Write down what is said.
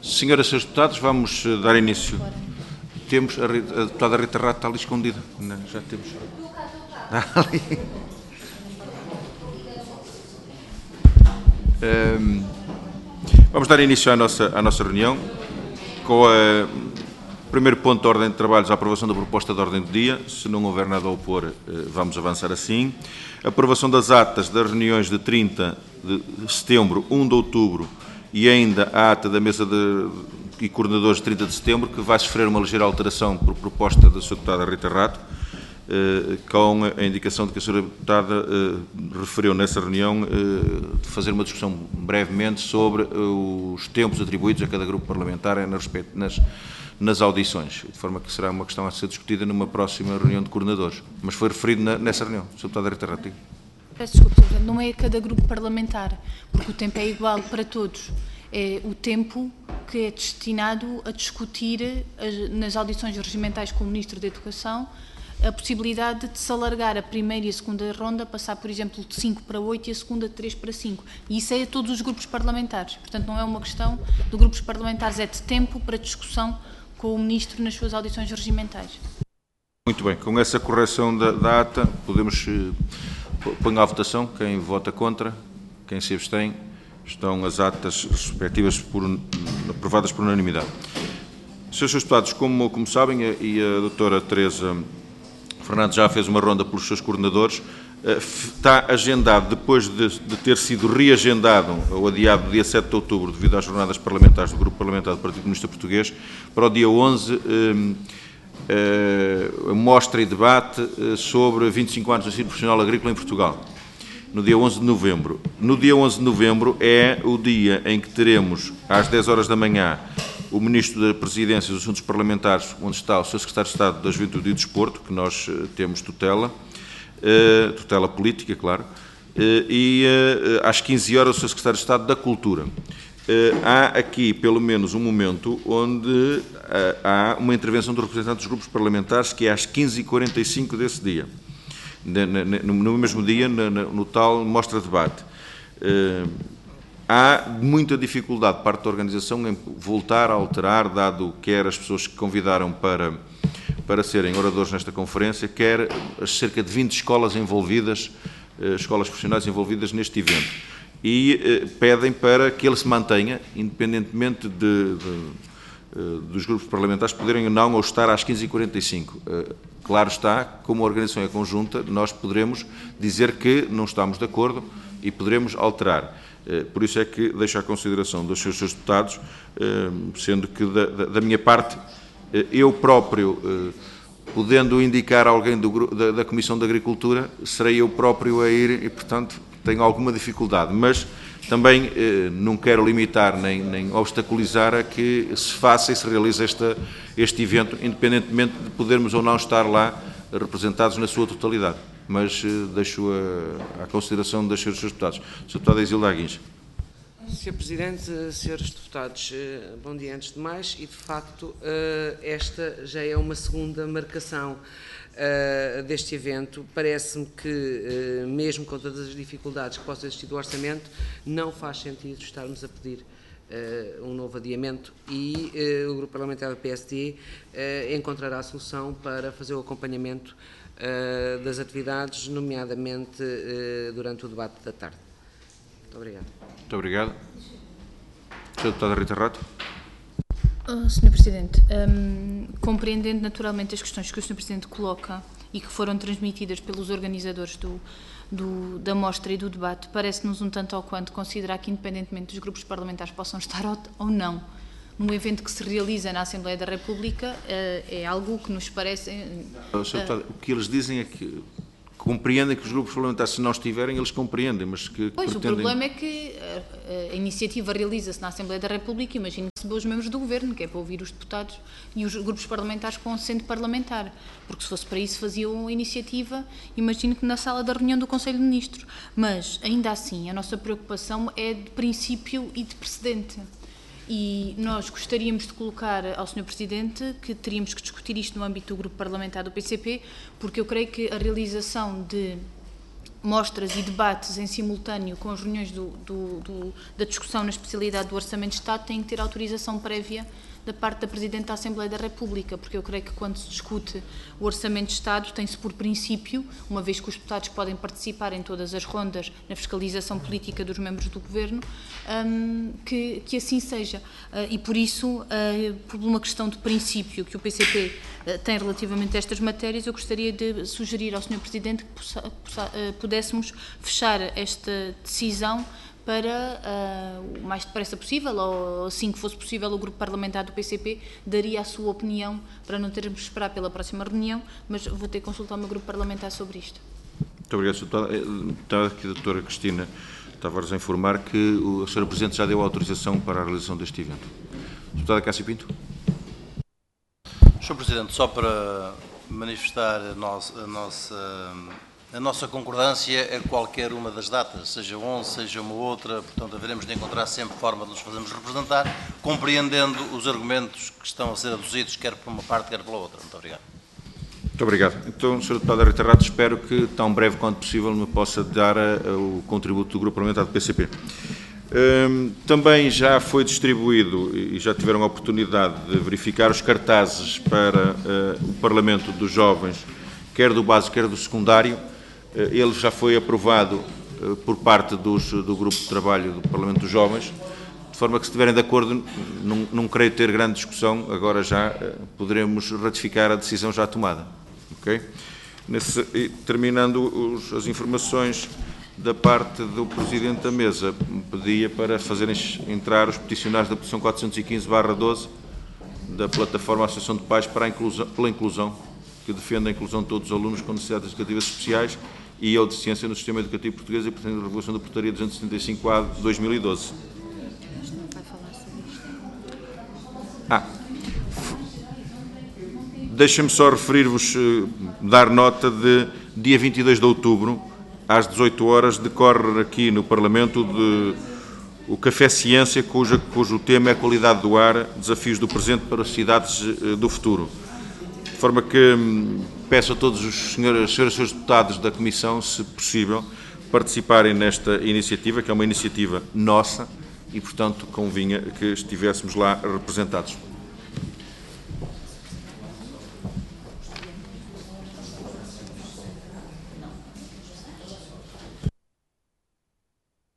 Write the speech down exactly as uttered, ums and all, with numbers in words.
Senhoras e senhores deputados, vamos dar início. Temos a, a deputada Rita Rato está ali escondida. Não, já temos. Ali. Um, vamos dar início à nossa, à nossa reunião com o primeiro ponto de ordem de trabalhos, a aprovação da proposta de ordem do dia. Se não houver nada a opor, vamos avançar assim. A aprovação das atas das reuniões de trinta de setembro, primeiro de outubro e ainda a ata da mesa de, e coordenadores de trinta de setembro, que vai sofrer uma ligeira alteração por proposta da senhora deputada Rita Rato, eh, com a indicação de que a senhora deputada eh, referiu nessa reunião eh, de fazer uma discussão brevemente sobre eh, os tempos atribuídos a cada grupo parlamentar nas, nas, nas audições, de forma que será uma questão a ser discutida numa próxima reunião de coordenadores. Mas foi referido na, nessa reunião. senhora deputada Rita Rato. Peço desculpa, não é cada grupo parlamentar, porque o tempo é igual para todos. É o tempo que é destinado a discutir as, nas audições regimentais com o Ministro da Educação a possibilidade de se alargar a primeira e a segunda ronda, passar, por exemplo, de cinco para oito e a segunda de três para cinco. E isso é a todos os grupos parlamentares. Portanto, não é uma questão de grupos parlamentares, é de tempo para discussão com o Ministro nas suas audições regimentais. Muito bem, com essa correção da, da ata, podemos... Ponho à votação. Quem vota contra, quem se abstém, estão as atas respectivas por, aprovadas por unanimidade. Senhores deputados, como, como sabem, e a doutora Teresa Fernandes já fez uma ronda pelos seus coordenadores, está agendado, depois de, de ter sido reagendado ou adiado dia sete de outubro, devido às jornadas parlamentares do Grupo Parlamentar do Partido Comunista Português, para o dia onze, Uh, mostra e debate uh, sobre vinte e cinco anos do ensino profissional agrícola em Portugal, no dia onze de novembro. No dia onze de novembro é o dia em que teremos, às dez horas da manhã, o Ministro da Presidência dos Assuntos Parlamentares, onde está o senhor Secretário de Estado da Juventude e do Desporto, que nós uh, temos tutela, uh, tutela política, claro, uh, e uh, às quinze horas o senhor Secretário de Estado da Cultura. Uh, há aqui, pelo menos, um momento onde uh, há uma intervenção do representante dos grupos parlamentares, que é às quinze e quarenta e cinco desse dia, no, no mesmo dia, no, no tal mostra-debate. Uh, há muita dificuldade, parte da organização, em voltar a alterar, dado quer as pessoas que convidaram para, para serem oradores nesta conferência, quer as cerca de vinte escolas envolvidas, uh, escolas profissionais envolvidas neste evento. E eh, pedem para que ele se mantenha, independentemente de, de, uh, dos grupos parlamentares poderem ou não ou estar às quinze e quarenta e cinco. Uh, claro está, como a organização é conjunta, nós poderemos dizer que não estamos de acordo e poderemos alterar. Uh, por isso é que deixo à consideração dos seus, seus deputados, uh, sendo que da, da, da minha parte, uh, eu próprio, uh, podendo indicar alguém do, da, da Comissão de Agricultura, serei eu próprio a ir e, portanto, tenho alguma dificuldade, mas também eh, não quero limitar nem, nem obstaculizar a que se faça e se realize esta, este evento, independentemente de podermos ou não estar lá representados na sua totalidade. Mas eh, deixo a, a consideração dos seus deputados. senhora deputada Isilda Aguins. senhor Presidente, senhores deputados, bom dia antes de mais, e de facto esta já é uma segunda marcação Uh, deste evento. Parece-me que, uh, mesmo com todas as dificuldades que possam existir do orçamento, não faz sentido estarmos a pedir uh, um novo adiamento e uh, o Grupo Parlamentar do P S D uh, encontrará a solução para fazer o acompanhamento uh, das atividades, nomeadamente uh, durante o debate da tarde. Muito obrigado. Muito obrigado. senhora deputada Rita Rato. Oh, senhor Presidente, um, compreendendo naturalmente as questões que o senhor Presidente coloca e que foram transmitidas pelos organizadores do, do, da mostra e do debate, parece-nos um tanto ou quanto considerar que, independentemente dos grupos parlamentares possam estar ou, ou não num evento que se realiza na Assembleia da República, uh, é algo que nos parece... Uh, senhor Deputado, o que eles dizem é que compreendem que os grupos parlamentares, se não estiverem, eles compreendem, mas que Pois, pretendem... o problema é que a, a iniciativa realiza-se na Assembleia da República, imagino que se os membros do Governo, que é para ouvir os deputados e os grupos parlamentares com assento parlamentar, porque se fosse para isso faziam a iniciativa, imagino que na sala da reunião do Conselho de Ministros, mas ainda assim a nossa preocupação é de princípio e de precedente. E nós gostaríamos de colocar ao senhor Presidente que teríamos que discutir isto no âmbito do Grupo Parlamentar do P C P, porque eu creio que a realização de mostras e debates em simultâneo com as reuniões do, do, do, da discussão na especialidade do Orçamento de Estado têm que ter autorização prévia da parte da Presidente da Assembleia da República, porque eu creio que quando se discute o Orçamento de Estado tem-se por princípio, uma vez que os deputados podem participar em todas as rondas na fiscalização política dos membros do Governo, um, que, que assim seja. Uh, e por isso, uh, por uma questão de princípio que o P C P uh, tem relativamente a estas matérias, eu gostaria de sugerir ao senhor Presidente que possa, possa, uh, pudéssemos fechar esta decisão para uh, o mais depressa possível, ou assim que fosse possível, o grupo parlamentar do P C P daria a sua opinião para não termos de esperar pela próxima reunião, mas vou ter que consultar o meu grupo parlamentar sobre isto. Muito obrigado, senhora Deputada. Está aqui a doutora Cristina Tavares a informar que a senhora Presidente já deu a autorização para a realização deste evento. Deputada Cássio Pinto. senhor Presidente, só para manifestar a nossa, a nossa A nossa concordância é qualquer uma das datas, seja onze, seja uma outra, portanto, haveremos de encontrar sempre forma de nos fazermos representar, compreendendo os argumentos que estão a ser aduzidos, quer por uma parte, quer pela outra. Muito obrigado. Muito obrigado. Então, senhora Deputada Rita Rato, espero que, tão breve quanto possível, me possa dar a, a, o contributo do Grupo Parlamentar do P C P. Um, também já foi distribuído, e já tiveram a oportunidade de verificar, os cartazes para uh, o Parlamento dos Jovens, quer do básico, quer do secundário. Ele já foi aprovado por parte dos, do Grupo de Trabalho do Parlamento dos Jovens, de forma que, se estiverem de acordo, não, não creio ter grande discussão, agora já poderemos ratificar a decisão já tomada. Okay? Nesse, terminando os, as informações da parte do Presidente da Mesa, pedia para fazerem entrar os peticionários da petição quatrocentos e quinze barra doze da plataforma Associação de Pais para a inclusão, pela inclusão, que defende a inclusão de todos os alunos com necessidades educativas especiais e a deficiência no sistema educativo português e pretende a regulação da Portaria duzentos e setenta e cinco A de dois mil e doze. Vai falar sobre isto. Ah, deixem-me só referir-vos, dar nota de dia vinte e dois de outubro, às dezoito horas, decorre aqui no Parlamento de, o Café Ciência, cujo, cujo tema é a qualidade do ar, desafios do presente para as cidades do futuro. De forma que peço a todos os senhores, senhores, senhores deputados da Comissão, se possível, participarem nesta iniciativa, que é uma iniciativa nossa e, portanto, convinha que estivéssemos lá representados.